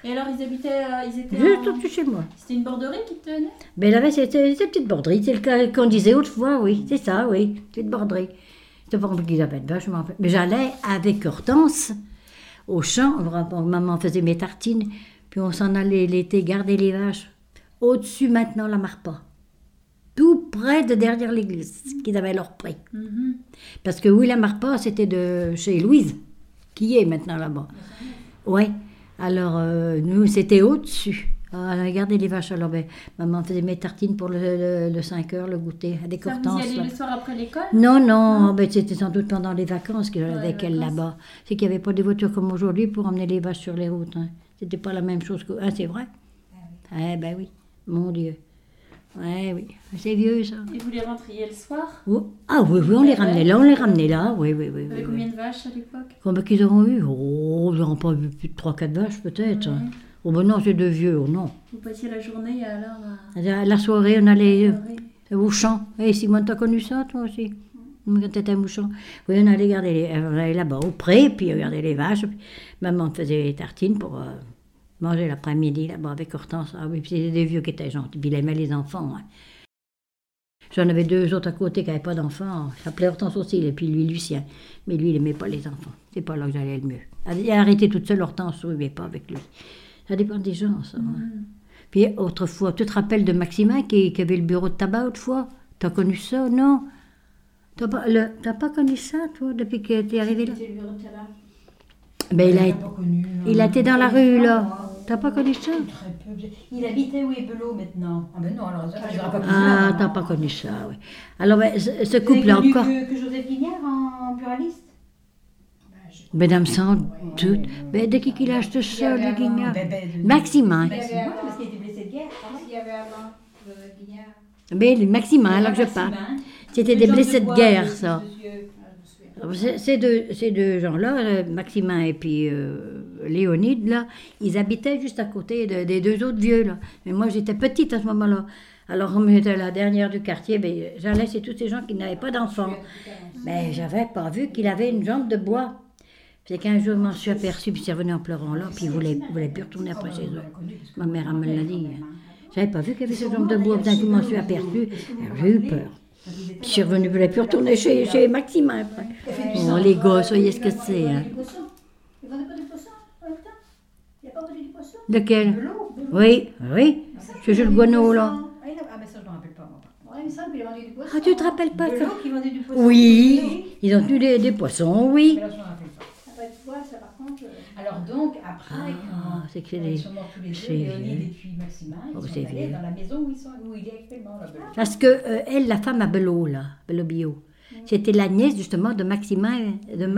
Et alors, ils étaient Juste au-dessus de chez moi. C'était une borderie qui te tenait? Mais là, c'était une petite borderie, c'est le cas qu'on disait autrefois, oui, c'est ça, oui, petite borderie. C'était pas compliqué d'appeler, vachement. Mais j'allais avec Hortense au champ, maman faisait mes tartines, puis on s'en allait l'été garder les vaches. Au-dessus maintenant, la Marpa. Tout près de derrière l'église, qu'ils avaient leur pré. Parce que oui, la Marpa, c'était de chez Louise, qui est maintenant là-bas. Ouais. Alors, nous, c'était au-dessus. On a gardé les vaches. Alors, maman faisait mes tartines pour le 5 heures, le goûter, avec Hortense. Vous y alliez le soir après l'école? Non. C'était sans doute pendant les vacances que j'allais avec elle là-bas. C'est qu'il n'y avait pas de voitures comme aujourd'hui pour emmener les vaches sur les routes. Hein. C'était pas la même chose que... Ah, c'est vrai? Ah, ben oui, mon Dieu. Ouais, oui, c'est vieux ça. Et vous les rentriez le soir? Ah oui, on les ramenait là, oui. Vous avez combien de vaches à l'époque? Combien qu'ils auront eu? Ils n'auront pas eu plus de 3-4 vaches peut-être. Oh ben non, c'est de vieux, non. Vous passiez la journée alors La soirée, on allait au champ. Et Simone, t'as connu ça toi aussi? Quand t'étais à Mouchon. Oui, on allait là-bas au pré, puis on regardait les vaches. Puis maman faisait les tartines pour... manger l'après-midi là-bas avec Hortense. Ah oui, puis c'était des vieux qui étaient gentils. Puis il aimait les enfants. Hein. J'en avais 2 autres à côté qui n'avaient pas d'enfants. Il s'appelait Hortense aussi, et puis lui, Lucien. Mais lui, il n'aimait pas les enfants. C'est pas là que j'allais le mieux. Il a arrêté toute seule, Hortense, oui, mais pas avec lui. Ça dépend des gens, ça. Hein. Puis autrefois, tu te rappelles de Maximin qui avait le bureau de tabac autrefois? T'as connu ça, non? T'as pas connu ça, toi, depuis que t'es arrivé là? C'était le bureau de tabac. Ben, il a été dans la rue, là. T'as pas connu ça? Très peu. Il habitait où est Belot maintenant? Ah ben non, alors ça, j'aurais pas connu ça. Ah, t'as pas connu ça, oui. Alors, ce couple-là connu encore... que Joseph Guignard en pluraliste? Mesdames sans doute. Ben, de qui il a acheté ça, le Guignard? Maximin. Maximin, parce qu'il était blessé de guerre. Qu'est-ce qu'il y avait avant Guignard? Ben, le Maximin, alors que je parle. C'était des blessés de guerre, ça. Ces deux gens-là, Maximin et puis Léonide, là, ils habitaient juste à côté des 2 autres vieux, là. Mais moi, j'étais petite à ce moment-là. Alors, comme j'étais la dernière du quartier, ben, j'allais chez tous ces gens qui n'avaient pas d'enfants. Mais j'avais pas vu qu'il avait une jambe de bois. C'est qu'un jour, je m'en suis aperçue, puis c'est revenu en pleurant là, puis il voulait plus retourner après chez eux. Ma mère, elle me l'a dit. J'avais pas vu qu'il y avait cette jambe de bois, puis je m'en suis aperçue. Alors, j'ai eu peur. Puis je suis revenue, je voulais plus retourner chez Maximin après. Oh, les gosses, voyez ce que c'est. Hein. Ils vendaient pas du poisson en même temps? Il n'y a pas vendu du poisson? Lequel? Oui. C'est Jules Guano, là. Ah mais ça, je ne me rappelle pas, moi. Ouais, il me semble qu'il a vendu du poisson. Ah, tu te rappelles pas ça? Belot qui vendait du poisson? Oui, ils ont eu des poissons, oui. Mais là, je ne me rappelle pas. Après, tu vois, ça par contre... Alors donc, après, c'est que quand ils sont morts tous les c'est deux, vieux. Léonide et puis Maximin, ils sont c'est allés vieux. dans la maison où il est actuellement, là, Belot. Parce que elle, la femme à Belot, là, Belot Bio, c'était la nièce justement de Maximin.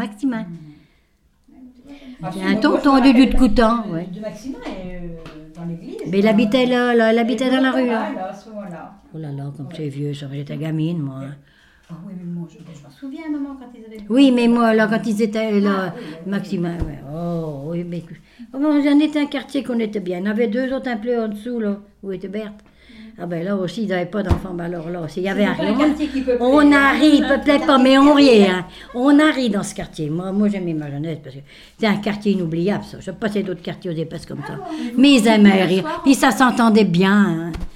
C'est un tonton du Duc de Coutan, ouais. De Maximin, dans l'église. Mais il habitait là, elle habitait dans la rue, là. Là, à ce moment-là. Oh là là, comme c'est vieux, ça, j'étais gamine, moi. Ah oui, mais moi, je me souviens, maman, quand ils avaient... Oui, mais moi, là, quand ils étaient là, Maximin, ouais. Oh, oui, mais... J'en étais un quartier qu'on était bien. Il y en avait 2 autres un peu en dessous, là, où était Berthe. Ah ben là aussi, ils n'avaient pas d'enfants. Ben alors là, s'il y avait rien, on a ri, peut-être pas, mais on riait. Hein. On a ri dans ce quartier. Moi j'aimais ma jeunesse parce que c'est un quartier inoubliable, ça. Je passais d'autres quartiers aux épaisses comme ça. Mais ils aimaient rire. Puis ça s'entendait bien. Hein.